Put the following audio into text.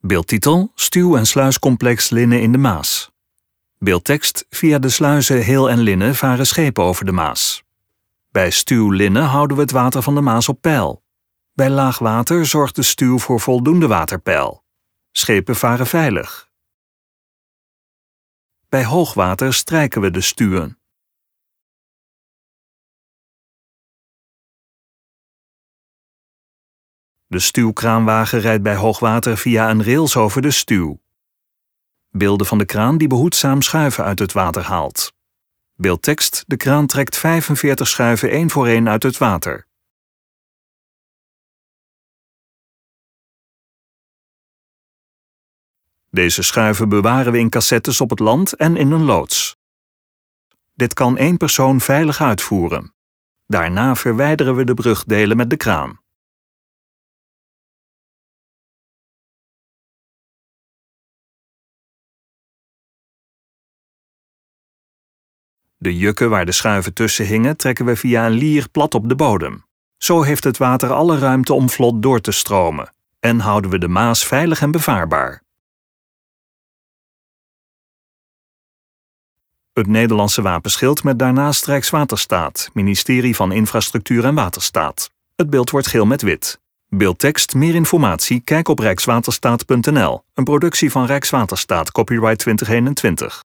Beeldtitel: Stuw- en sluiscomplex Linne in de Maas. Beeldtekst: via de sluizen Heel en Linne varen schepen over de Maas. Bij stuw Linne houden we het water van de Maas op peil. Bij laag water zorgt de stuw voor voldoende waterpeil. Schepen varen veilig. Bij hoogwater strijken we de stuwen. De stuwkraanwagen rijdt bij hoogwater via een rails over de stuw. Beelden van de kraan die behoedzaam schuiven uit het water haalt. Beeldtekst: de kraan trekt 45 schuiven één voor één uit het water. Deze schuiven bewaren we in cassettes op het land en in een loods. Dit kan één persoon veilig uitvoeren. Daarna verwijderen we de brugdelen met de kraan. De jukken waar de schuiven tussen hingen trekken we via een lier plat op de bodem. Zo heeft het water alle ruimte om vlot door te stromen en houden we de Maas veilig en bevaarbaar. Het Nederlandse wapenschild met daarnaast Rijkswaterstaat, Ministerie van Infrastructuur en Waterstaat. Het beeld wordt geel met wit. Beeldtekst: meer informatie, kijk op rijkswaterstaat.nl. Een productie van Rijkswaterstaat, copyright 2021.